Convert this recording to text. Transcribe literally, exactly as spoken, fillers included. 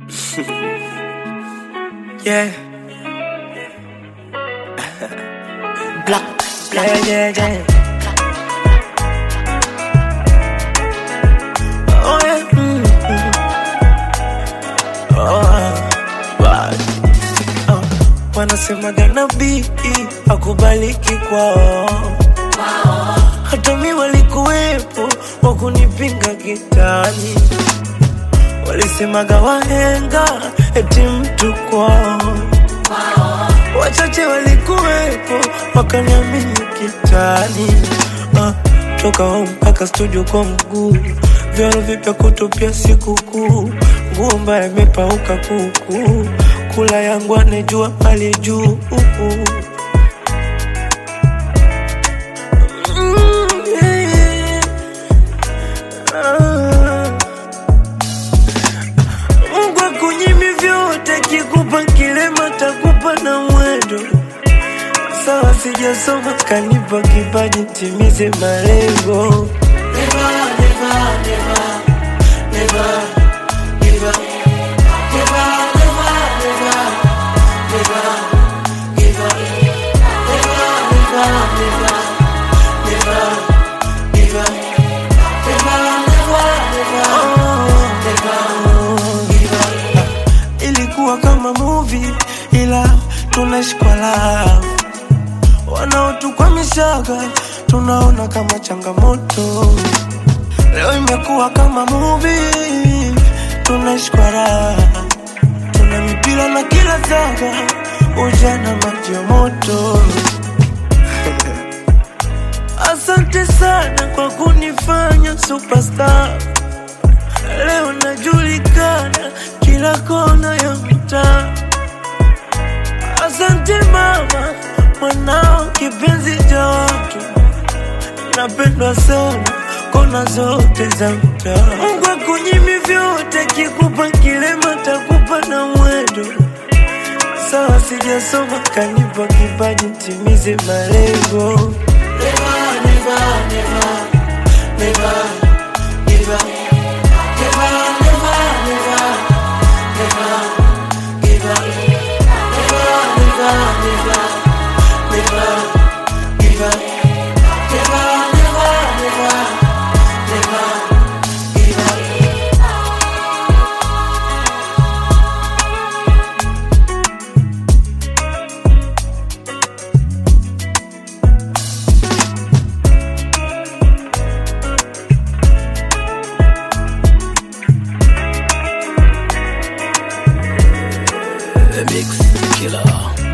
Yeah. Black, black, yeah, yeah, yeah. Oh yeah. Mm-hmm. Oh, bad. Oh, wanasemaga nabii akubaliki kwao, hata mi walikuwepo wakunipinga kitani. Walisemaga wahenga eti mtu kwao, wachache walikuwepo wakaniamini kitani. uh, Toka home mpaka studio kwa mguu, vyaro vipya kutupia sikukuu, nguo mbaya imepauka kuku, kula yangu anejua pale juu. mm, yeah. uh, Mungu akunyimi vyote, kikupa kilema takupa na mwendo. Sawa sijasoma kanipa kipaji timize malengo. Never, never, never, never, never, never, never, never, never, never, never, never, never, never, never. Ilikuwa kama movie ila tunashikwa love, wanaotukwamishaga tunaona kama changamoto. Leo imekuwa kama movie, tunashikwa raha, tuna mipira na kila zaga, ujana maji ya moto. Asante sana kwa kunifanya superstar, leo najulikana kila kona ya mtaa. Asante mama, mwanao kipenzi cha watu, napendwa sana kona zote za mtaa. Mungu akunyimi vyote, kikupa kilema takupa na mwendo. Sawa sijasoma kanipa kipaji timize malengo. Never, never, never, never, never, never, never, never, never, never, never, never, never, never, never, never, never, never, never, The Mix Killer.